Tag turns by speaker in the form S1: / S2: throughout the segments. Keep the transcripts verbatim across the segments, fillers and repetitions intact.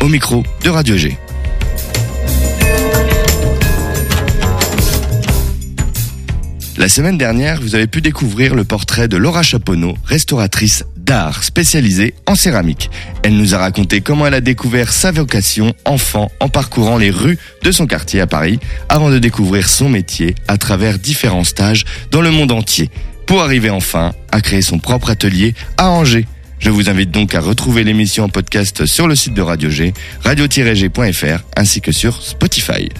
S1: au micro de Radio G. La semaine dernière, vous avez pu découvrir le portrait de Laura Chaponneau, restauratrice d'art spécialisée en céramique. Elle nous a raconté comment elle a découvert sa vocation enfant en parcourant les rues de son quartier à Paris avant de découvrir son métier à travers différents stages dans le monde entier pour arriver enfin à créer son propre atelier à Angers. Je vous invite donc à retrouver l'émission en podcast sur le site de Radio G, radio tiret g point f r ainsi que sur Spotify.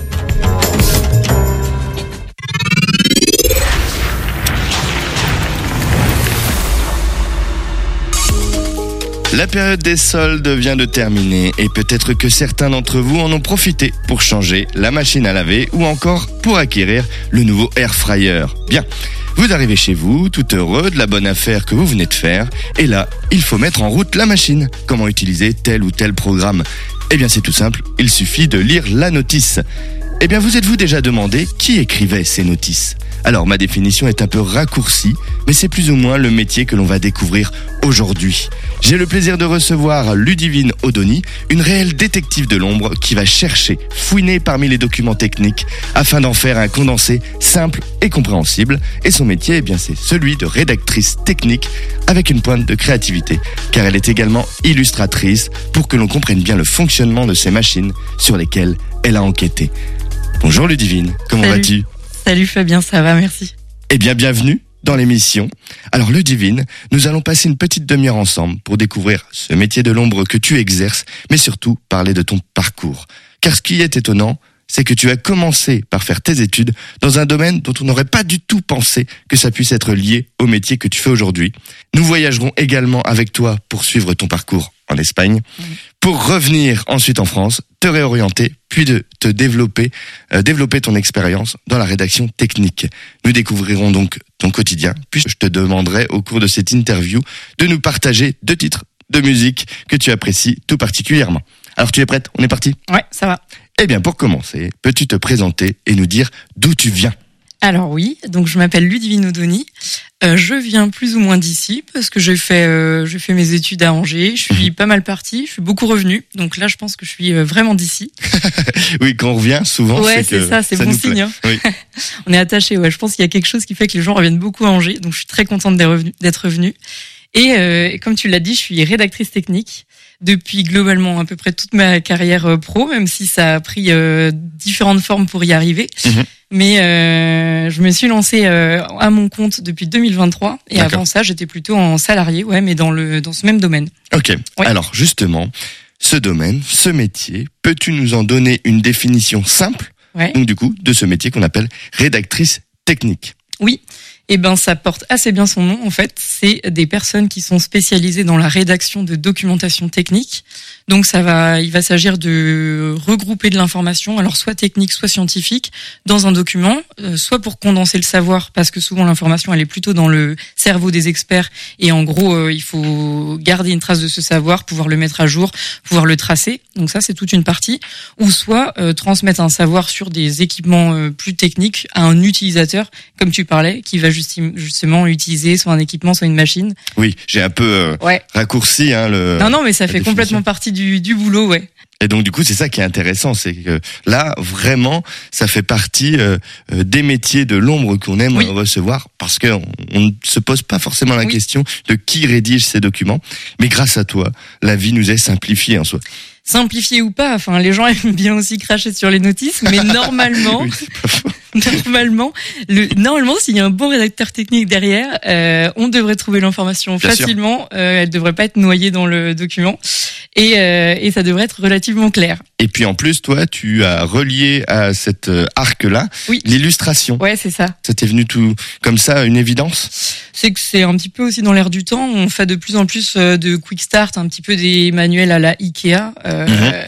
S1: La période des soldes vient de terminer et peut-être que certains d'entre vous en ont profité pour changer la machine à laver ou encore pour acquérir le nouveau air fryer. Bien, vous arrivez chez vous, tout heureux de la bonne affaire que vous venez de faire et là, il faut mettre en route la machine. Comment utiliser tel ou tel programme ? Eh bien, c'est tout simple, il suffit de lire la notice. Eh bien, vous êtes-vous déjà demandé qui écrivait ces notices ? Alors, ma définition est un peu raccourcie, mais c'est plus ou moins le métier que l'on va découvrir aujourd'hui. J'ai le plaisir de recevoir Ludivine Odoni, une réelle détective de l'ombre qui va chercher, fouiner parmi les documents techniques afin d'en faire un condensé simple et compréhensible. Et son métier, eh bien, c'est celui de rédactrice technique avec une pointe de créativité, car elle est également illustratrice pour que l'on comprenne bien le fonctionnement de ces machines sur lesquelles elle a enquêté. Bonjour Ludivine, comment
S2: Salut.
S1: vas-tu ?
S2: Salut Fabien, ça va, merci.
S1: Eh bien, bienvenue dans l'émission. Alors Ludivine, nous allons passer une petite demi-heure ensemble pour découvrir ce métier de l'ombre que tu exerces, mais surtout parler de ton parcours. Car ce qui est étonnant, c'est que tu as commencé par faire tes études dans un domaine dont on n'aurait pas du tout pensé que ça puisse être lié au métier que tu fais aujourd'hui. Nous voyagerons également avec toi pour suivre ton parcours en Espagne, oui. Pour revenir ensuite en France, te réorienter, puis de te développer, euh, développer ton expérience dans la rédaction technique. Nous découvrirons donc ton quotidien, puis je te demanderai au cours de cette interview de nous partager deux titres de musique que tu apprécies tout particulièrement. Alors tu es prête ? On est parti ?
S2: Ouais, ça va.
S1: Eh bien, pour commencer, peux-tu te présenter et nous dire d'où tu viens ?
S2: Alors oui, donc je m'appelle Ludivine Odoni. Euh, je viens plus ou moins d'ici parce que j'ai fait, euh, j'ai fait mes études à Angers. Je suis pas mal partie, je suis beaucoup revenue. Donc là, je pense que je suis vraiment d'ici.
S1: Oui, quand on revient, souvent,
S2: ouais,
S1: c'est,
S2: c'est
S1: que
S2: ça, c'est
S1: ça
S2: bon
S1: nous
S2: signe. Hein.
S1: Oui.
S2: On est attachés. Ouais, je pense qu'il y a quelque chose qui fait que les gens reviennent beaucoup à Angers. Donc je suis très contente d'être revenue. D'être revenue. Et, euh, et comme tu l'as dit, je suis rédactrice technique depuis globalement à peu près toute ma carrière pro, même si ça a pris euh, différentes formes pour y arriver. Mmh. Mais euh, je me suis lancée euh, à mon compte depuis deux mille vingt-trois et D'accord. Avant ça, j'étais plutôt en salarié, ouais, mais dans le dans ce même domaine.
S1: Ok. Ouais. Alors justement, ce domaine, ce métier, peux-tu nous en donner une définition simple ? Ouais. Donc du coup, de ce métier qu'on appelle rédactrice technique.
S2: Oui. Eh ben, ça porte assez bien son nom, en fait. C'est des personnes qui sont spécialisées dans la rédaction de documentation technique. Donc, ça va, il va s'agir de regrouper de l'information, alors soit technique, soit scientifique, dans un document, euh, soit pour condenser le savoir, parce que souvent l'information, elle est plutôt dans le cerveau des experts, et en gros, euh, il faut garder une trace de ce savoir, pouvoir le mettre à jour, pouvoir le tracer. Donc ça, c'est toute une partie. Ou soit euh, transmettre un savoir sur des équipements euh, plus techniques à un utilisateur, comme tu parlais, qui va justement utiliser soit un équipement, soit une machine.
S1: Oui, j'ai un peu euh, ouais. raccourci hein, le.
S2: Non, non, mais ça fait définition. Complètement partie du, du boulot, ouais.
S1: Et donc du coup, c'est ça qui est intéressant, c'est que là, vraiment, ça fait partie euh, des métiers de l'ombre qu'on aime oui. recevoir, parce qu'on on ne se pose pas forcément la oui. question de qui rédige ces documents, mais grâce à toi, la vie nous est simplifiée en soi.
S2: Simplifié ou pas, enfin les gens aiment bien aussi cracher sur les notices, mais normalement, oui, c'est pas faux. normalement, le, normalement, s'il y a un bon rédacteur technique derrière, euh, on devrait trouver l'information bien facilement. Euh, elle devrait pas être noyée dans le document, et, euh, et ça devrait être relativement clair.
S1: Et puis en plus, toi, tu as relié à cet arc-là oui. l'illustration.
S2: Ouais, c'est ça.
S1: Ça t'est venu tout comme ça, une évidence ?
S2: C'est que c'est un petit peu aussi dans l'air du temps. On fait de plus en plus de quick start, un petit peu des manuels à la Ikea. Euh, mmh.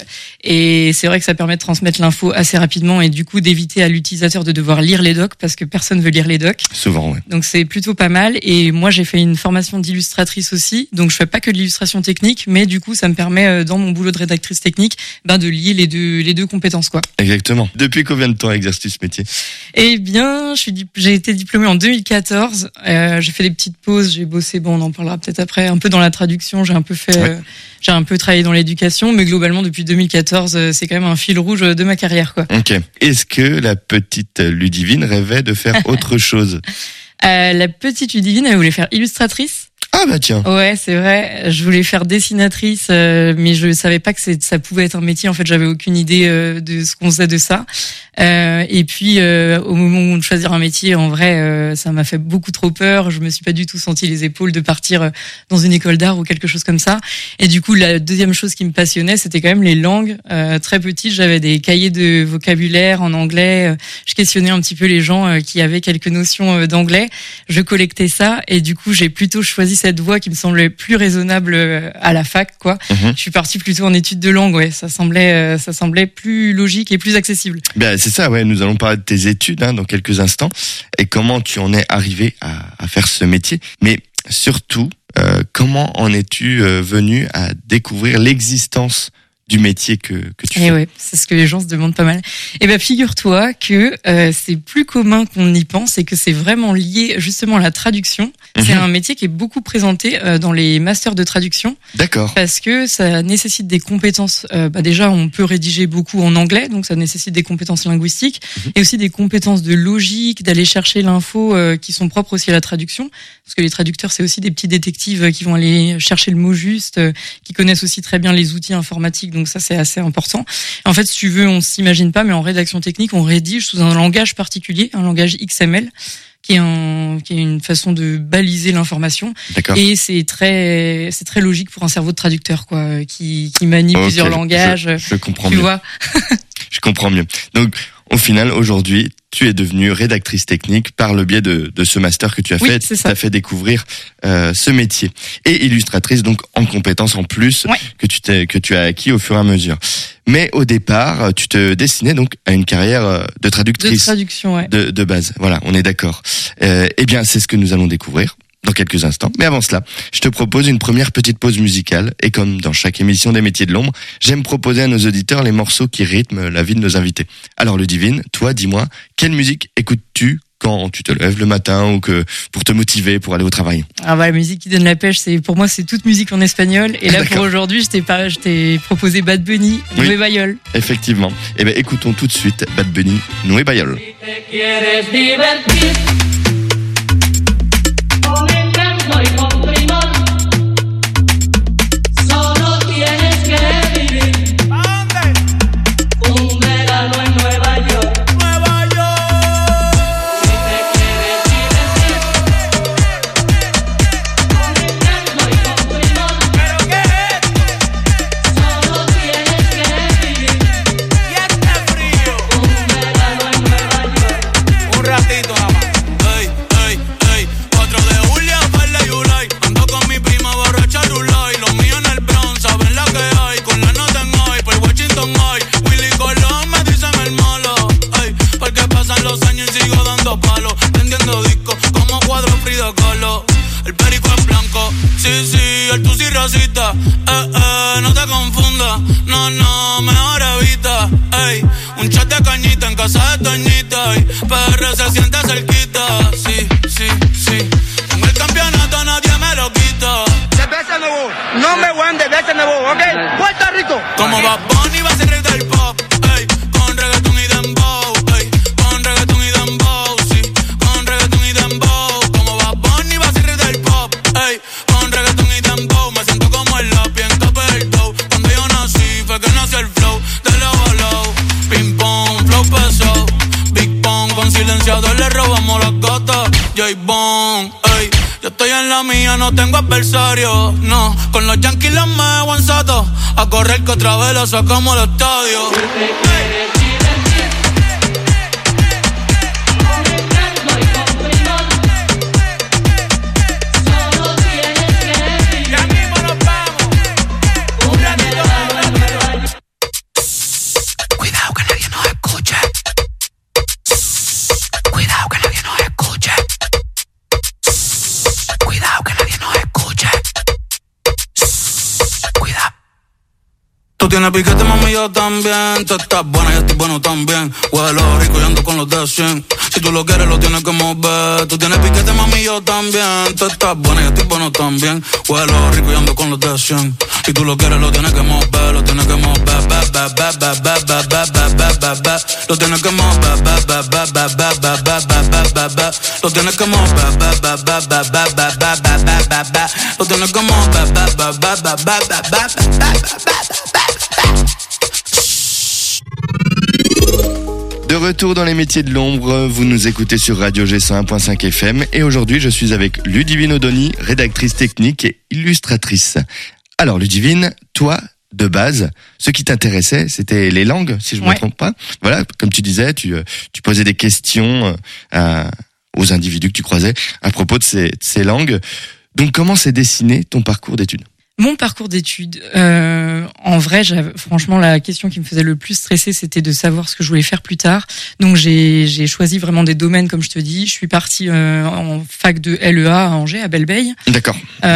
S2: Et c'est vrai que ça permet de transmettre l'info assez rapidement et du coup d'éviter à l'utilisateur de devoir lire les docs parce que personne veut lire les docs.
S1: Souvent, ouais.
S2: Donc c'est plutôt pas mal. Et moi j'ai fait une formation d'illustratrice aussi, donc je fais pas que de l'illustration technique, mais du coup ça me permet dans mon boulot de rédactrice technique, ben de lier les deux les deux compétences quoi.
S1: Exactement. Depuis combien de temps exerces-tu ce métier?
S2: Eh bien, je suis j'ai été diplômée en deux mille quatorze. Euh, j'ai fait des petites pauses, j'ai bossé, bon on en parlera peut-être après, un peu dans la traduction, j'ai un peu fait, ouais. euh, j'ai un peu travaillé dans l'éducation, mais globalement depuis deux mille quatorze, c'est quand même un fil rouge de ma carrière quoi.
S1: Ok. Est-ce que la petite Ludivine rêvait de faire autre chose?
S2: euh, La petite Ludivine, elle voulait faire illustratrice.
S1: Ah bah tiens.
S2: Ouais, c'est vrai. Je voulais faire dessinatrice, euh, mais je savais pas que c'est, ça pouvait être un métier. En fait, j'avais aucune idée euh, de ce qu'on faisait de ça. Euh, et puis, euh, au moment de choisir un métier, en vrai, euh, ça m'a fait beaucoup trop peur. Je me suis pas du tout senti les épaules de partir dans une école d'art ou quelque chose comme ça. Et du coup, la deuxième chose qui me passionnait, c'était quand même les langues. Euh, très petite, j'avais des cahiers de vocabulaire en anglais. Je questionnais un petit peu les gens euh, qui avaient quelques notions euh, d'anglais. Je collectais ça, et du coup, j'ai plutôt choisi cette voie qui me semblait plus raisonnable à la fac, quoi. Mmh. Je suis partie plutôt en études de langue, ouais. Ça semblait, ça semblait plus logique et plus accessible.
S1: Ben c'est ça, ouais. Nous allons parler de tes études hein, dans quelques instants et comment tu en es arrivé à, à faire ce métier. Mais surtout, euh, comment en es-tu euh, venu à découvrir l'existence du métier que que tu
S2: et
S1: fais.
S2: Ouais, c'est ce que les gens se demandent pas mal. Et ben figure-toi que euh, c'est plus commun qu'on y pense et que c'est vraiment lié justement à la traduction. Mmh. C'est un métier qui est beaucoup présenté euh, dans les masters de traduction.
S1: D'accord.
S2: Parce que ça nécessite des compétences. Euh, bah déjà, on peut rédiger beaucoup en anglais, donc ça nécessite des compétences linguistiques mmh. et aussi des compétences de logique, d'aller chercher l'info euh, qui sont propres aussi à la traduction. Parce que les traducteurs, c'est aussi des petits détectives qui vont aller chercher le mot juste, euh, qui connaissent aussi très bien les outils informatiques. Donc ça, c'est assez important. En fait, si tu veux, on s'imagine pas, mais en rédaction technique, on rédige sous un langage particulier, un langage X M L, qui est un, qui est une façon de baliser l'information.
S1: D'accord.
S2: Et c'est très, c'est très logique pour un cerveau de traducteur, quoi, qui, qui manie okay, plusieurs langages.
S1: Je, je comprends
S2: tu
S1: mieux.
S2: vois.
S1: Je comprends mieux. Donc, au final, aujourd'hui, tu es devenue rédactrice technique par le biais de, de ce master que tu as
S2: oui,
S1: fait. Tu as fait découvrir euh, ce métier. Et illustratrice, donc en compétences en plus
S2: ouais.
S1: que tu t'es, que tu as acquis au fur et à mesure. Mais au départ, tu te destinais donc à une carrière de traductrice.
S2: De traduction, ouais.
S1: De, de base. Voilà, on est d'accord. Euh, eh bien, c'est ce que nous allons découvrir dans quelques instants. Mais avant cela, je te propose une première petite pause musicale. Et comme dans chaque émission des métiers de l'ombre, j'aime proposer à nos auditeurs les morceaux qui rythment la vie de nos invités. Alors Ludivine, toi, dis-moi, quelle musique écoutes-tu quand tu te lèves le matin ou que pour te motiver pour aller au travail?
S2: Ah bah, la musique qui donne la pêche, c'est pour moi c'est toute musique en espagnol. Et là pour aujourd'hui, je t'ai pas, je t'ai proposé Bad Bunny,
S1: oui,
S2: Nueva York.
S1: Effectivement. Eh ben écoutons tout de suite Bad Bunny, Nueva York.
S3: Eh, eh, no te confundas, no, no, mejor evita. Ey, un chat de cañita en casa de Toñita. Ey, P R se siente cerquita. Sí, sí, sí. Tengo el campeonato, nadie me lo quita.
S4: De veces no voy, no me voy de veces no voy, ¿ok? Puerto Rico.
S3: Como Bad Bunny va a ser rey del pop. Ey, con reggaetón y dembow. Ey, con reggaetón y dembow. Sí, con reggaetón y dembow. Como Bad Bunny va a ser rey del pop. Ey, con reggaetón y dembow. Me siento como el lápiz en Capeldo. Cuando yo nací fue que nació el flow de low a low. Ping pong, flow pesado. Big Pong, con silenciador le robamos las gatas. J-Bone, ey. Yo estoy en la mía, no tengo adversario. No, con los Yankees los me en sato. A correr que otra vez lo sacamos al estadio. Ey. Tú tienes piquete, mami, yo también. Tú estás buena, yo estoy bueno también. Huelo rico y ando con los de cien. Si tú lo quieres, lo tienes que mover. Tú tienes piquete, mami, yo también. Tú estás buena, yo estoy bueno también. Huelo rico y ando con los de cien. Si tú lo quieres, lo tienes que mover. Lo tienes que mover, ba, ba, ba, ba, ba, ba, ba, ba, ba, ba, ba. Lo tienes que mover, ba, ba, ba, ba, ba, ba, ba, ba, ba, ba, ba. Lo tienes que mover, ba, ba, ba, ba, ba, ba, ba, ba, ba, ba, ba. Lo tienes que mover, ba, ba, ba, ba, ba, ba, ba, ba, ba, ba.
S1: De retour dans les métiers de l'ombre, vous nous écoutez sur Radio G cent un point cinq F M et aujourd'hui je suis avec Ludivine Odoni, rédactrice technique et illustratrice. Alors Ludivine, toi, de base, ce qui t'intéressait, c'était les langues, si je ne
S2: Ouais.
S1: me trompe pas. Voilà, comme tu disais, tu, tu posais des questions à, aux individus que tu croisais à propos de ces, de ces langues. Donc comment s'est dessiné ton parcours d'études ?
S2: Mon parcours d'études, euh, en vrai, j'avais, franchement, la question qui me faisait le plus stresser, c'était de savoir ce que je voulais faire plus tard. Donc, j'ai, j'ai choisi vraiment des domaines, comme je te dis. Je suis partie euh, en fac de L E A à Angers, à Belle-Beille.
S1: D'accord.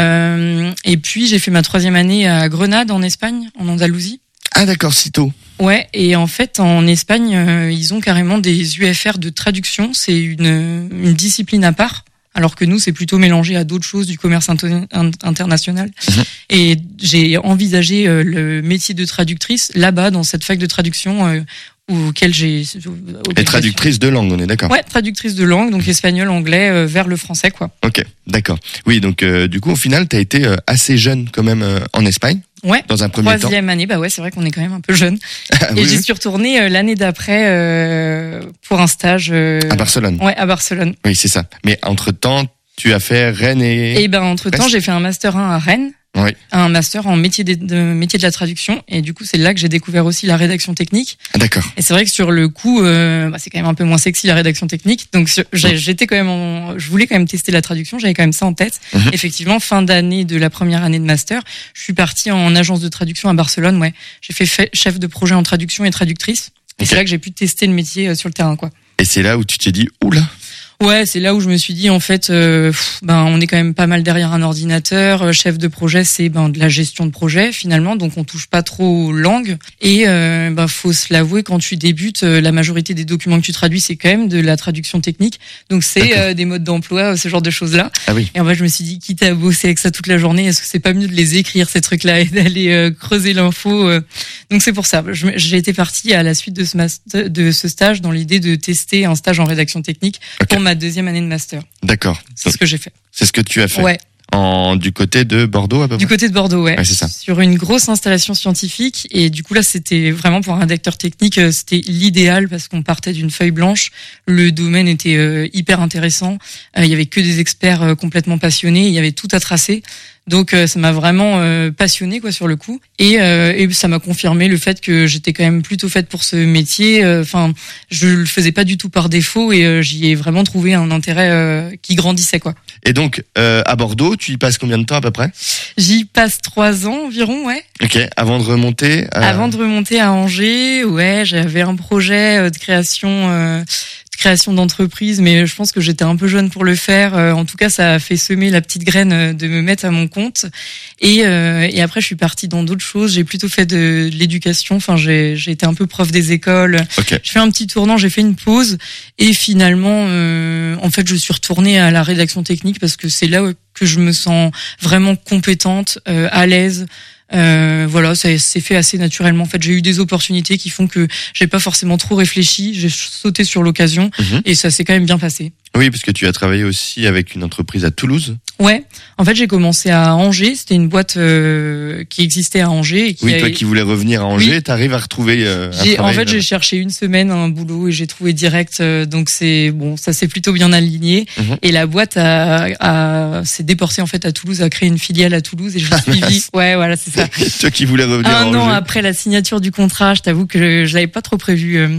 S2: Euh, et puis, j'ai fait ma troisième année à Grenade, en Espagne, en Andalousie.
S1: Ah d'accord, si tôt.
S2: Ouais, et en fait, en Espagne, euh, ils ont carrément des U F R de traduction. C'est une, une discipline à part. Alors que nous, c'est plutôt mélangé à d'autres choses du commerce inter- international. Mmh. Et j'ai envisagé euh, le métier de traductrice là-bas, dans cette fac de traduction euh, auquel j'ai... Auquel
S1: Et traductrice de langue, on est d'accord ?
S2: Ouais, traductrice de langue, donc espagnol, anglais, euh, vers le français, quoi.
S1: Ok, d'accord. Oui, donc euh, du coup, au final, t'as été euh, assez jeune quand même euh, en Espagne.
S2: Ouais,
S1: dans un premier temps.
S2: Troisième année, bah ouais, c'est vrai qu'on est quand même un peu jeune.
S1: Ah,
S2: et
S1: oui,
S2: j'y
S1: oui.
S2: suis retournée euh, l'année d'après euh, pour un stage. Euh,
S1: À Barcelone.
S2: Ouais, à Barcelone.
S1: Oui, c'est ça. Mais entre-temps, tu as fait Rennes et...
S2: Et ben entre-temps,
S1: Reste.
S2: j'ai fait un master un à Rennes.
S1: Oui.
S2: Un master en métier de, de métier de la traduction, et du coup c'est là que j'ai découvert aussi la rédaction technique.
S1: Ah, d'accord.
S2: Et c'est vrai que sur le coup, euh, bah, c'est quand même un peu moins sexy la rédaction technique, donc sur- j'ai- j'étais quand même, en, je voulais quand même tester la traduction, j'avais quand même ça en tête.
S1: Mhm.
S2: Effectivement, fin d'année de la première année de master, je suis partie en agence de traduction à Barcelone. Ouais, j'ai fait fait chef de projet en traduction et traductrice. Et
S1: Ok.
S2: c'est là que j'ai pu tester le métier euh, sur le terrain, quoi.
S1: Et c'est là où tu t'es dit, oula.
S2: Ouais, c'est là où je me suis dit en fait, euh, pff, ben on est quand même pas mal derrière un ordinateur. Euh, chef de projet, c'est ben de la gestion de projet finalement, donc on touche pas trop aux langues. Et euh, ben faut se l'avouer, quand tu débutes, euh, la majorité des documents que tu traduis, c'est quand même de la traduction technique. Donc c'est
S1: D'accord.
S2: euh, des modes d'emploi, euh, ce genre de choses là.
S1: Ah oui.
S2: Et en fait, je me suis dit, quitte à bosser avec ça toute la journée, est-ce que c'est pas mieux de les écrire ces trucs-là et d'aller euh, creuser l'info euh. Donc c'est pour ça. Je me- J'ai été partie à la suite de ce master, de ce stage dans l'idée de tester un stage en rédaction technique
S1: Ok.
S2: pour ma deuxième année de master.
S1: D'accord.
S2: C'est
S1: Donc,
S2: ce que j'ai fait.
S1: c'est ce que tu as fait.
S2: Ouais,
S1: En, du côté de Bordeaux, à peu
S2: du
S1: près.
S2: côté de Bordeaux, ouais.
S1: Ouais, c'est ça.
S2: Sur une grosse installation scientifique. Et du coup, là, c'était vraiment pour un rédacteur technique, euh, c'était l'idéal parce qu'on partait d'une feuille blanche. Le domaine était euh, hyper intéressant. Euh, Il y avait que des experts euh, complètement passionnés. Il y avait tout à tracer. Donc, euh, ça m'a vraiment euh, passionné, quoi, sur le coup. Et, euh, et ça m'a confirmé le fait que j'étais quand même plutôt faite pour ce métier. Enfin, je le faisais pas du tout par défaut et euh, j'y ai vraiment trouvé un intérêt euh, qui grandissait, quoi.
S1: Et donc, euh, à Bordeaux, tu y passes combien de temps à peu près ?
S2: J'y passe trois ans environ, ouais.
S1: Ok, avant de remonter. euh,
S2: Avant de remonter à Angers, ouais, j'avais un projet euh, de création, euh, de création d'entreprise, mais je pense que j'étais un peu jeune pour le faire. Euh, En tout cas, ça a fait semer la petite graine euh, de me mettre à mon compte. Et, euh, et après, je suis partie dans d'autres choses. J'ai plutôt fait de, de l'éducation. Enfin, j'ai, j'ai été un peu prof des écoles.
S1: Ok.
S2: Je fais un petit tournant, j'ai fait une pause et finalement, euh, en fait, je suis retournée à la rédaction technique parce que c'est là que je me sens vraiment compétente, euh, à l'aise. Euh, voilà, ça s'est fait assez naturellement. En fait, j'ai eu des opportunités qui font que j'ai pas forcément trop réfléchi. J'ai sauté sur l'occasion
S1: Mhm.
S2: et ça s'est quand même bien passé.
S1: Oui, parce que tu as travaillé aussi avec une entreprise à Toulouse.
S2: Ouais, en fait, j'ai commencé à Angers. C'était une boîte euh, qui existait à Angers. Et qui
S1: Oui,
S2: a-
S1: toi qui voulais revenir à Angers,
S2: Oui.
S1: t'arrives à retrouver euh, un
S2: J'ai, en
S1: travail
S2: fait,
S1: là-bas.
S2: j'ai cherché une semaine un boulot et j'ai trouvé direct. euh, donc c'est bon, ça s'est plutôt bien aligné.
S1: Mhm.
S2: Et la boîte a, a s'est déportée en fait à Toulouse, a créé une filiale à Toulouse et je l'ai suivi. Ouais, voilà, c'est ça.
S1: Toi qui voulais revenir à
S2: Un
S1: Angers.
S2: an après la signature du contrat, je t'avoue que je, je l'avais pas trop prévu. euh.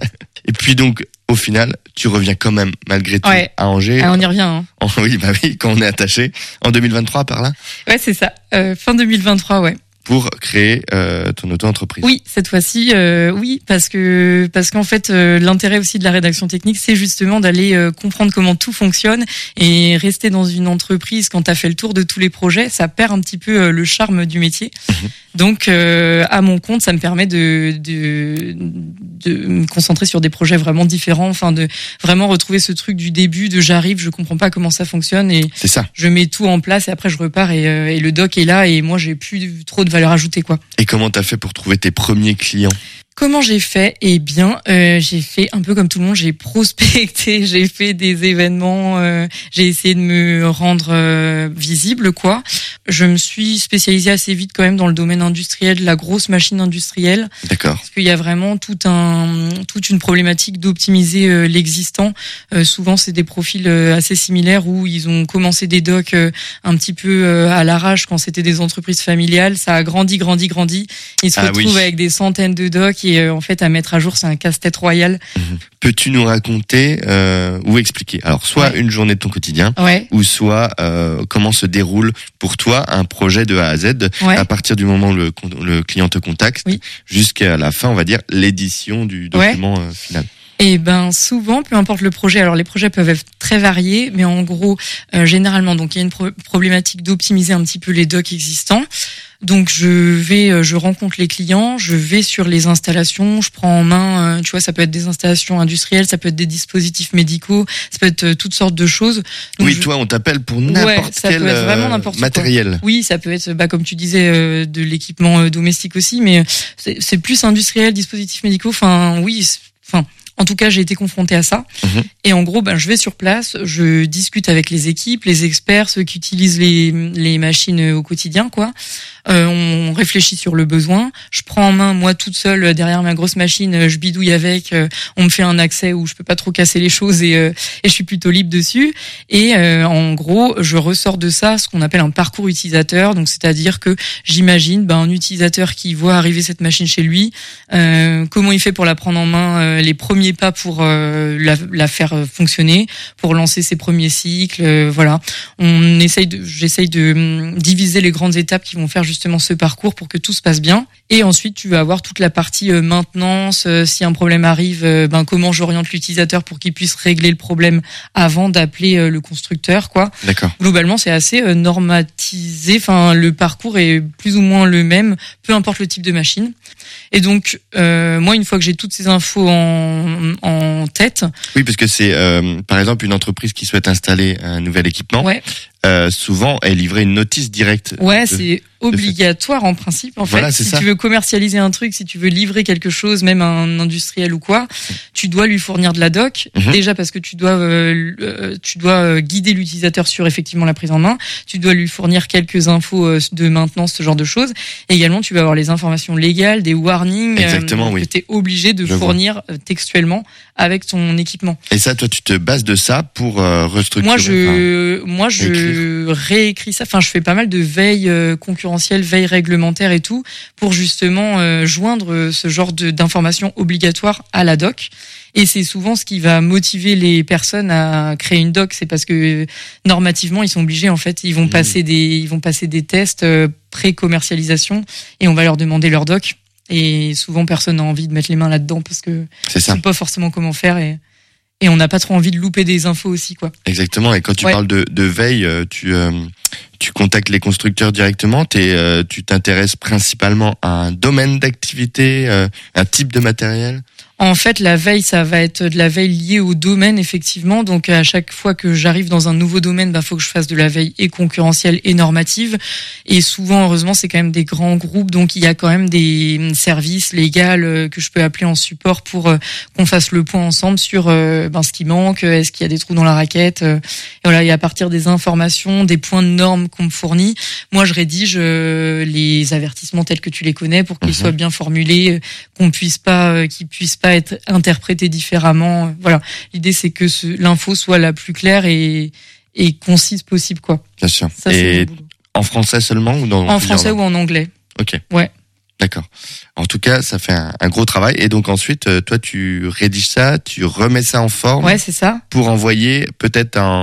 S1: Et puis donc, au final, tu reviens quand même, malgré tout,
S2: Ouais.
S1: à Angers.
S2: Ah, on y revient. Hein.
S1: En- oui, bah oui, quand on est attaché. En deux mille vingt-trois, par là.
S2: Ouais, c'est ça. Euh, fin deux mille vingt-trois, ouais.
S1: pour créer euh, ton auto-entreprise.
S2: Oui, cette fois-ci, euh, oui, parce que parce qu'en fait, euh, l'intérêt aussi de la rédaction technique, c'est justement d'aller euh, comprendre comment tout fonctionne et rester dans une entreprise quand t'as fait le tour de tous les projets, ça perd un petit peu euh, le charme du métier. Mmh. Donc, euh, à mon compte, ça me permet de, de de me concentrer sur des projets vraiment différents, enfin de vraiment retrouver ce truc du début, de j'arrive, je comprends pas comment ça fonctionne et
S1: c'est ça.
S2: Je mets tout en place et après je repars et, euh, et le doc est là et moi j'ai plus trop de valeur ajoutée quoi.
S1: Et comment t'as fait pour trouver tes premiers clients ?
S2: Comment j'ai fait ? Eh bien, euh, j'ai fait un peu comme tout le monde, j'ai prospecté, j'ai fait des événements, euh, j'ai essayé de me rendre euh, visible, quoi. Je me suis spécialisée assez vite quand même dans le domaine industriel, la grosse machine industrielle.
S1: D'accord.
S2: Parce qu'il y a vraiment tout un, toute une problématique d'optimiser euh, l'existant. Euh, souvent, c'est des profils euh, assez similaires où ils ont commencé des docs euh, un petit peu euh, à l'arrache quand c'était des entreprises familiales. Ça a grandi, grandi, grandi. Ils se
S1: ah,
S2: retrouvent
S1: oui.
S2: avec des centaines de docs. Et euh, en fait, à mettre à jour, c'est un casse-tête royal.
S1: Mmh. Peux-tu nous raconter euh, ou expliquer, alors soit ouais. une journée de ton quotidien,
S2: ouais.
S1: ou soit euh, comment se déroule pour toi un projet de A à Z,
S2: ouais.
S1: à partir du moment où le, le client te contacte,
S2: oui.
S1: jusqu'à la fin, on va dire, l'édition du document ouais. euh, final.
S2: Et ben souvent, peu importe le projet. Alors les projets peuvent être très variés, mais en gros, euh, généralement, donc il y a une pro- problématique d'optimiser un petit peu les docs existants. Donc je vais, je rencontre les clients, je vais sur les installations, je prends en main, tu vois, ça peut être des installations industrielles, ça peut être des dispositifs médicaux, ça peut être toutes sortes de choses. Donc
S1: oui,
S2: je...
S1: toi, on t'appelle pour n'importe
S2: ouais, ça
S1: quel
S2: peut être vraiment n'importe
S1: matériel.
S2: Quoi. Oui, ça peut être, bah comme tu disais, euh, de l'équipement euh, domestique aussi, mais c'est, c'est plus industriel, dispositifs médicaux. Enfin, oui, enfin. En tout cas, j'ai été confrontée à ça. Mmh. Et en gros, ben, je vais sur place, je discute avec les équipes, les experts, ceux qui utilisent les, les machines au quotidien, quoi. Euh, on réfléchit sur le besoin. Je prends en main, moi, toute seule, derrière ma grosse machine, je bidouille avec. Euh, on me fait un accès où je peux pas trop casser les choses et, euh, et je suis plutôt libre dessus. Et euh, en gros, je ressors de ça ce qu'on appelle un parcours utilisateur. Donc, c'est-à-dire que j'imagine ben, un utilisateur qui voit arriver cette machine chez lui, euh, comment il fait pour la prendre en main, euh, les premiers pas pour euh, la, la faire fonctionner, pour lancer ses premiers cycles, euh, voilà. On essaye de, j'essaye de hum, diviser les grandes étapes qui vont faire justement ce parcours pour que tout se passe bien. Et ensuite, tu vas avoir toute la partie euh, maintenance. Euh, si un problème arrive, euh, ben comment j'oriente l'utilisateur pour qu'il puisse régler le problème avant d'appeler euh, le constructeur, quoi.
S1: D'accord.
S2: Globalement, c'est assez euh, normatisé. Enfin, le parcours est plus ou moins le même, peu importe le type de machine. Et donc, euh, moi, une fois que j'ai toutes ces infos en, en tête.
S1: Oui, parce que c'est, euh, par exemple, une entreprise qui souhaite installer un nouvel équipement.
S2: Ouais.
S1: Euh, souvent, est livrée une notice directe.
S2: Ouais,
S1: de,
S2: c'est obligatoire en principe. En
S1: voilà,
S2: fait,
S1: c'est
S2: si
S1: ça.
S2: tu veux commercialiser un truc, si tu veux livrer quelque chose, même un industriel ou quoi, tu dois lui fournir de la doc. Mm-hmm. Déjà parce que tu dois, euh, tu dois guider l'utilisateur sur effectivement la prise en main. Tu dois lui fournir quelques infos de maintenance, ce genre de choses. Et également, tu vas avoir les informations légales, des warnings.
S1: Exactement,
S2: euh,
S1: oui.
S2: Que t'es obligé de
S1: Je
S2: fournir vois. textuellement avec ton équipement.
S1: Et ça, toi, tu te bases de ça pour euh, restructurer.
S2: Moi, je, enfin, moi, je
S1: écrire.
S2: réécris ça. Enfin, je fais pas mal de veille euh, concurrentielle, veille réglementaire et tout, pour justement euh, joindre ce genre de, d'informations obligatoires à la doc. Et c'est souvent ce qui va motiver les personnes à créer une doc. C'est parce que normativement, ils sont obligés. En fait, ils vont mmh. passer des, ils vont passer des tests euh, pré-commercialisation et on va leur demander leur doc. Et souvent, personne n'a envie de mettre les mains là-dedans parce que
S1: c'est ça.
S2: Ils savent pas forcément comment faire et. Et on n'a pas trop envie de louper des infos aussi, quoi.
S1: Exactement. Et quand tu ouais. parles de, de veille, tu, euh, tu contactes les constructeurs directement. T'es, euh, tu t'intéresses principalement à un domaine d'activité, euh, un type de matériel.
S2: En fait, la veille, ça va être de la veille liée au domaine, effectivement. Donc, à chaque fois que j'arrive dans un nouveau domaine, bah, faut que je fasse de la veille et concurrentielle et normative. Et souvent, heureusement, c'est quand même des grands groupes. Donc, il y a quand même des services légaux que je peux appeler en support pour euh, qu'on fasse le point ensemble sur euh, ben, ce qui manque, est-ce qu'il y a des trous dans la raquette. Euh, et voilà, et à partir des informations, des points de normes qu'on me fournit, moi, je rédige euh, les avertissements tels que tu les connais pour qu'ils mmh. soient bien formulés, qu'on puisse pas, euh, qu'ils puissent pas être interprété différemment. Voilà. L'idée, c'est que ce, l'info soit la plus claire et, et concise possible, quoi.
S1: Bien sûr.
S2: Ça,
S1: et en français seulement ou dans
S2: En français ou en anglais.
S1: Ok.
S2: Ouais.
S1: D'accord. En tout cas, ça fait un, un gros travail. Et donc ensuite, toi, tu rédiges ça, tu remets ça en forme.
S2: Ouais, c'est ça.
S1: Pour envoyer peut-être un,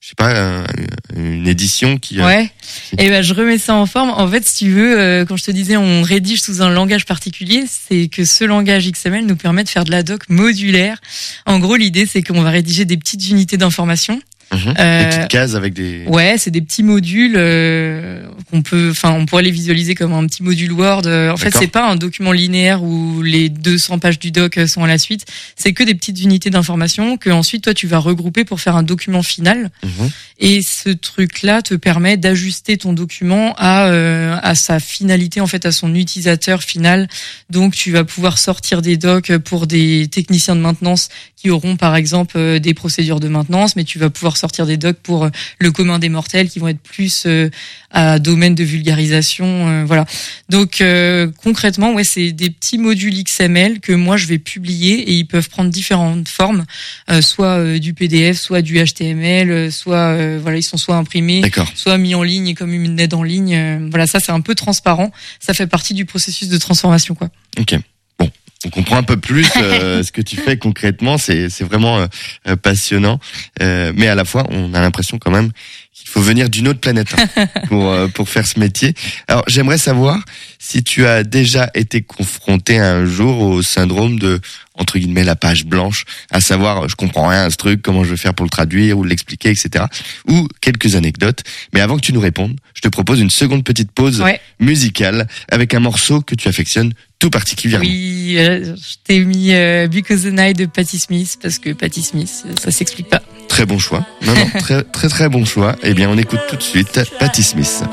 S1: je sais pas, un, une édition qui... Euh...
S2: Ouais. Et ben je remets ça en forme. En fait, si tu veux, euh, quand je te disais on rédige sous un langage particulier, c'est que ce langage X M L nous permet de faire de la doc modulaire. En gros, l'idée c'est qu'on va rédiger des petites unités d'information.
S1: Mmh,
S2: euh,
S1: des petites cases avec des...
S2: Ouais, c'est des petits modules euh, qu'on peut, enfin, on pourrait les visualiser comme un petit module Word. En fait, c'est pas un document linéaire où les deux cents pages du doc sont à la suite. C'est que des petites unités d'information que ensuite toi tu vas regrouper pour faire un document final. Mmh. Et ce truc-là te permet d'ajuster ton document à euh, à sa finalité, en fait, à son utilisateur final. Donc, tu vas pouvoir sortir des docs pour des techniciens de maintenance qui auront, par exemple, des procédures de maintenance, mais tu vas pouvoir sortir des docs pour le commun des mortels qui vont être plus euh, à domaine de vulgarisation, euh, voilà. Donc euh, concrètement, ouais, c'est des petits modules X M L que moi je vais publier et ils peuvent prendre différentes formes, euh, soit euh, du P D F, soit du H T M L, soit euh, voilà, ils sont soit imprimés,
S1: D'accord.
S2: soit mis en ligne comme une aide en ligne. Euh, voilà, ça c'est un peu transparent, ça fait partie du processus de transformation, quoi.
S1: Ok. On comprend un peu plus euh, ce que tu fais concrètement, c'est c'est vraiment euh, passionnant, euh, mais à la fois on a l'impression quand même qu'il faut venir d'une autre planète hein, pour euh, pour faire ce métier. Alors j'aimerais savoir si tu as déjà été confronté un jour au syndrome de entre guillemets la page blanche, à savoir je comprends rien à ce truc, comment je vais faire pour le traduire ou l'expliquer, et cetera. Ou quelques anecdotes. Mais avant que tu nous répondes, je te propose une seconde petite pause ouais. musicale avec un morceau que tu affectionnes tout particulièrement.
S2: Oui, euh, je t'ai mis euh, Because the Night de Patti Smith parce que Patti Smith, ça s'explique pas.
S1: Très bon choix. Non, non, très, très, très bon choix. Eh bien, on écoute tout de suite Patti Smith.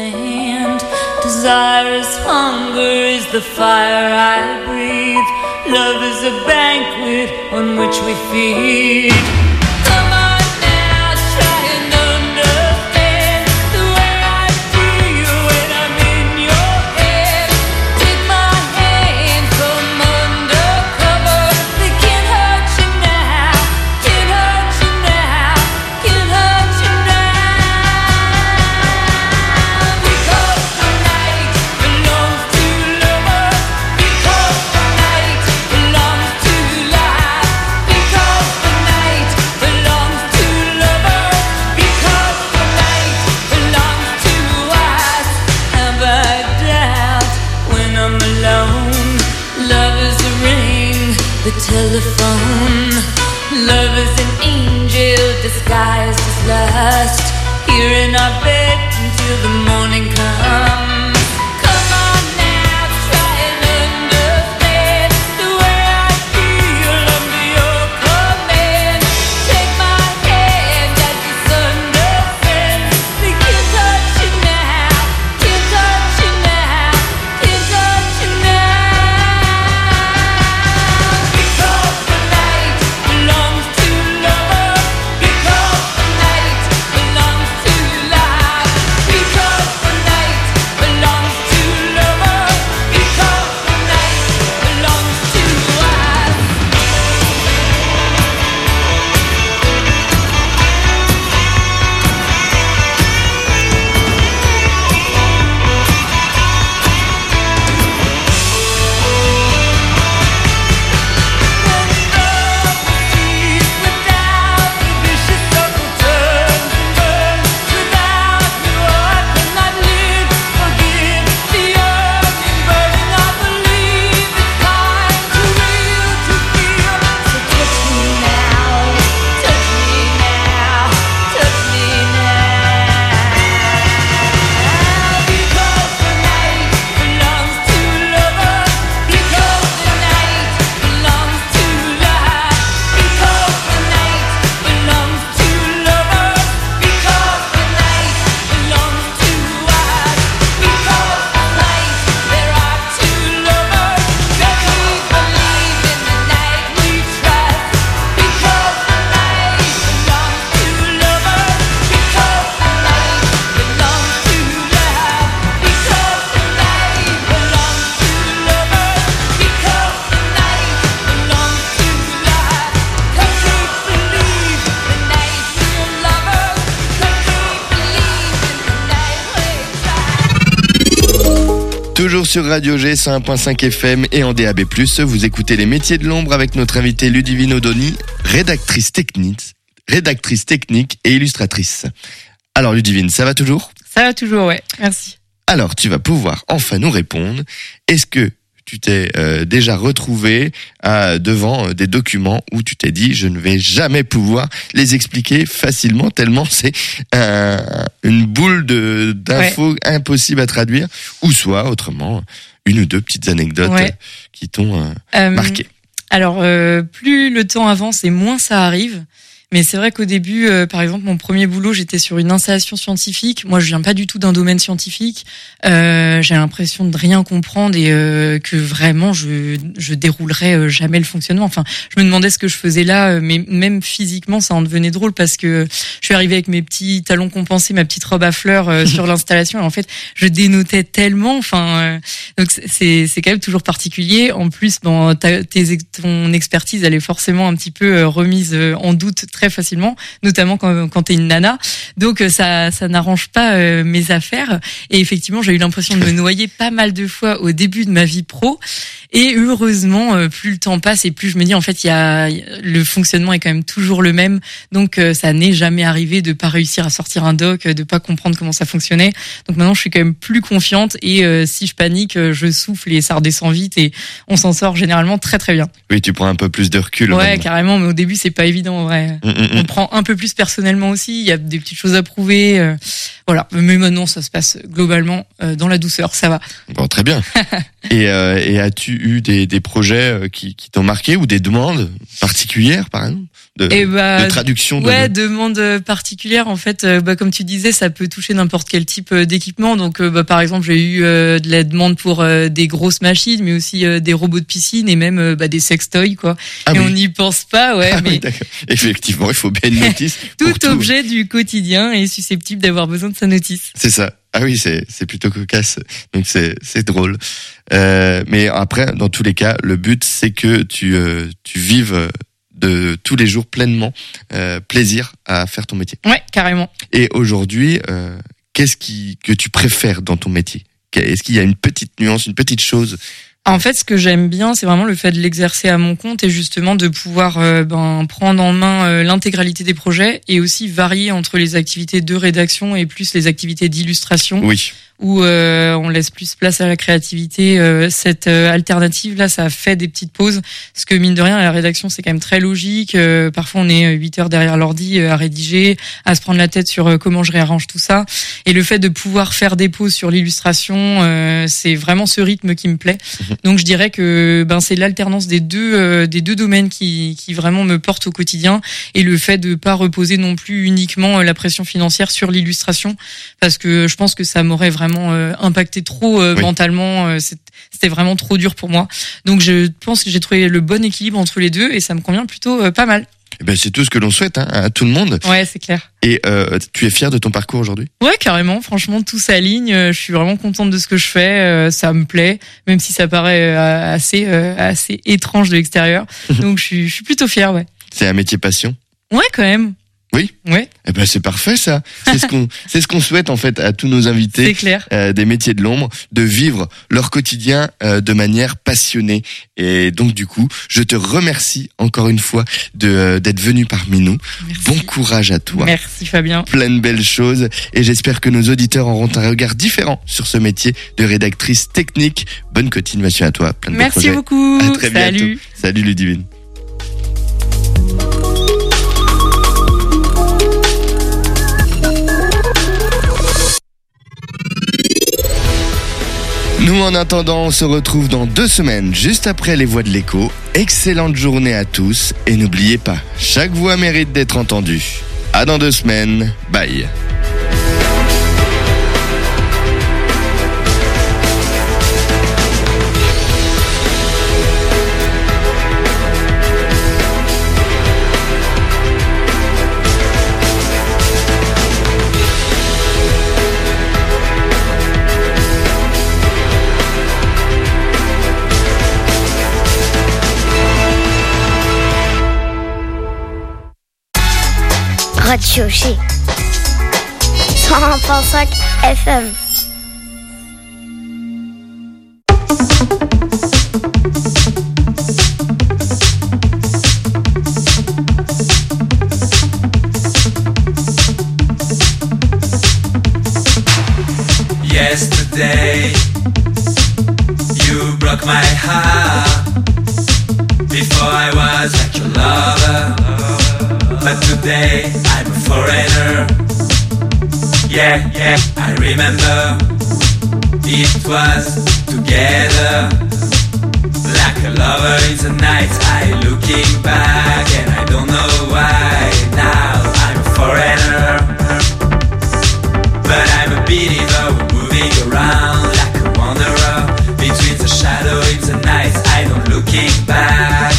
S5: Desire is hunger, is the fire I breathe. Love is a banquet on which we feed. Come on now, try and understand the way I feel when I'm in your head. Take my hand from undercover. They can't hurt you now, can't hurt you now, can't hurt you now. Because the night belongs to lovers. Because the night belongs to life. Because the night belongs to lovers. Because the night belongs to us. Have I doubt when I'm alone? Love is a ring, the telephone. Love is an angel disguised as lust. Here in our bed until the morning comes. Come on now, try and understand the way I feel under your command. Take my hand as the sun descends. They can't touch you now, can't touch you now, can't touch you now. Because the night belongs to lovers. Because the night belongs to life. Because the night belongs to lovers. Because the night belongs to us. Without the vicious circle turns and burns. Without you I cannot live. Forgive the yearning, burning. I believe it's time to real to feel. So touch me now, touch me now, touch me now. Because the night belongs to lovers. Because the night belongs to life. Because the night belongs to lovers. Because the night belongs to us. Because the night there are two lovers. That we believe in the night we trust. Because the night belongs to lovers. Because the night belongs to love. Because the night belongs to lovers. Because the night belongs to love. Cause we believe the night we're lovers. Cause we believe in the night we trust.
S1: Toujours sur Radio G cent un virgule cinq F M et en D A B plus, vous écoutez Les Métiers de l'Ombre avec notre invitée Ludivine Odoni, rédactrice technique, rédactrice technique et illustratrice. Alors Ludivine, ça va toujours ?
S2: Ça va toujours, ouais. Merci.
S1: Alors, tu vas pouvoir enfin nous répondre. Est-ce que tu t'es euh, déjà retrouvé euh, devant euh, des documents où tu t'es dit « je ne vais jamais pouvoir les expliquer facilement tellement c'est euh, une boule de d'infos ouais. impossible à traduire » ou soit, autrement, une ou deux petites anecdotes ouais. qui t'ont euh, euh, marqué.
S2: Alors, euh, plus le temps avance et moins ça arrive. Mais c'est vrai qu'au début, euh, par exemple, mon premier boulot, j'étais sur une installation scientifique. Moi, je viens pas du tout d'un domaine scientifique. Euh, j'ai l'impression de rien comprendre et euh, que vraiment, je je déroulerais jamais le fonctionnement. Enfin, je me demandais ce que je faisais là, mais même physiquement, ça en devenait drôle parce que je suis arrivée avec mes petits talons compensés, ma petite robe à fleurs euh, sur l'installation. Et en fait, je dénotais tellement. Enfin, euh, donc c'est c'est quand même toujours particulier. En plus, bon, ta, tes, ton expertise, elle est forcément un petit peu remise en doute très facilement, notamment quand, quand t'es une nana. Donc ça, ça n'arrange pas euh, mes affaires. Et effectivement, j'ai eu l'impression de me noyer pas mal de fois au début de ma vie pro. Et heureusement, euh, plus le temps passe et plus je me dis en fait, il y a le fonctionnement est quand même toujours le même. Donc euh, ça n'est jamais arrivé de pas réussir à sortir un doc, de pas comprendre comment ça fonctionnait. Donc maintenant, je suis quand même plus confiante et euh, si je panique, je souffle et ça redescend vite et on s'en sort généralement très très bien.
S1: Oui, tu prends un peu plus de recul.
S2: Ouais,
S1: même. Carrément.
S2: Mais au début, c'est pas évident en vrai. Mmh, mmh. On prend un peu plus personnellement aussi. Il y a des petites choses à prouver. Euh, voilà. Mais maintenant, ça se passe globalement euh, dans la douceur. Ça va.
S1: Bon, très bien. et, euh, et as-tu eu des, des projets qui, qui t'ont marqué ou des demandes particulières, par exemple, de,
S2: et bah,
S1: de traduction de...
S2: Ouais, demandes particulières. En fait, euh, bah, comme tu disais, ça peut toucher n'importe quel type d'équipement. Donc, euh, bah, par exemple, j'ai eu euh, de la demande pour euh, des grosses machines, mais aussi euh, des robots de piscine et même euh, bah, des sextoys, quoi.
S1: Ah
S2: et
S1: oui.
S2: on n'y pense pas, ouais.
S1: Ah
S2: mais
S1: oui, d'accord. Effectivement, il faut bien une notice.
S2: tout,
S1: tout
S2: objet du quotidien est susceptible d'avoir besoin de sa notice.
S1: C'est ça. Ah oui, c'est c'est plutôt cocasse. Donc c'est c'est drôle. Euh, mais après, dans tous les cas, le but c'est que tu euh, tu vives de tous les jours pleinement euh, plaisir à faire ton métier.
S2: Ouais, carrément.
S1: Et aujourd'hui, euh, qu'est-ce qui que tu préfères dans ton métier ? Est-ce qu'il y a une petite nuance, une petite chose ?
S2: En fait, ce que j'aime bien, c'est vraiment le fait de l'exercer à mon compte et justement de pouvoir euh, ben, prendre en main euh, l'intégralité des projets et aussi varier entre les activités de rédaction et plus les activités d'illustration.
S1: Oui.
S2: Où euh, on laisse plus place à la créativité. Euh, cette euh, alternative là, ça fait des petites pauses. Parce que mine de rien, la rédaction c'est quand même très logique. Euh, parfois on est huit heures derrière l'ordi euh, à rédiger, à se prendre la tête sur euh, comment je réarrange tout ça. Et le fait de pouvoir faire des pauses sur l'illustration, euh, c'est vraiment ce rythme qui me plaît. Mmh. Donc je dirais que ben c'est l'alternance des deux euh, des deux domaines qui qui vraiment me porte au quotidien et le fait de pas reposer non plus uniquement la pression financière sur l'illustration parce que je pense que ça m'aurait vraiment Euh, impacté trop euh, oui. mentalement, euh, c'était vraiment trop dur pour moi. Donc je pense que j'ai trouvé le bon équilibre entre les deux et ça me convient plutôt euh, pas mal.
S1: Eh ben c'est tout ce que l'on souhaite hein, à tout le monde.
S2: Ouais, c'est clair.
S1: Et euh, tu es fier de ton parcours aujourd'hui ?
S2: Ouais, carrément. Franchement, tout s'aligne. Je suis vraiment contente de ce que je fais. Euh, ça me plaît, même si ça paraît euh, assez euh, assez étrange de l'extérieur. Donc je suis je suis plutôt fière, ouais.
S1: C'est un métier passion ?
S2: Ouais, quand même.
S1: Oui.
S2: Ouais.
S1: Eh ben c'est parfait ça. C'est ce qu'on c'est ce qu'on souhaite en fait à tous nos invités.
S2: C'est clair.
S1: Euh, des métiers de l'ombre, de vivre leur quotidien euh, de manière passionnée. Et donc du coup, je te remercie encore une fois de euh, d'être venu parmi nous.
S2: Merci.
S1: Bon courage à toi.
S2: Merci Fabien.
S1: Plein de belles choses et j'espère que nos auditeurs auront un regard différent sur ce métier de rédactrice technique. Bonne continuation à toi. Plein de
S2: Merci
S1: beaux projets.
S2: beaucoup.
S1: À très
S2: Salut.
S1: bientôt. Salut Ludivine. Nous, en attendant, on se retrouve dans deux semaines, juste après les voix de l'écho. Excellente journée à tous et n'oubliez pas, chaque voix mérite d'être entendue. À dans deux semaines, bye.
S6: Radio G cent un virgule cinq F M.
S7: day, I'm a foreigner. Yeah, yeah, I remember. It was together, like a lover in the night. I looking back and I don't know why. Now I'm a foreigner, but I'm a believer, moving around like a wanderer between the shadow in the night. I don't looking back.